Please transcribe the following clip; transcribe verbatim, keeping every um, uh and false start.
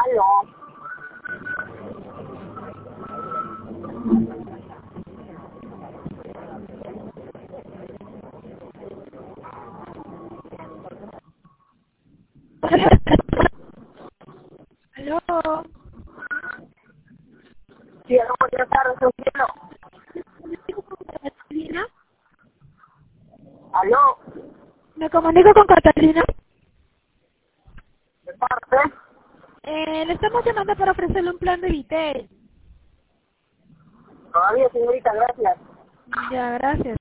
Aló. Aló. Sí, aló, buenas tardes, soy cielo. ¿Catalina? Aló. Me comunico con Catalina. ¿De parte? Eh, le estamos llamando para ofrecerle un plan de Vitel. Todavía, señorita, gracias. Ya, gracias.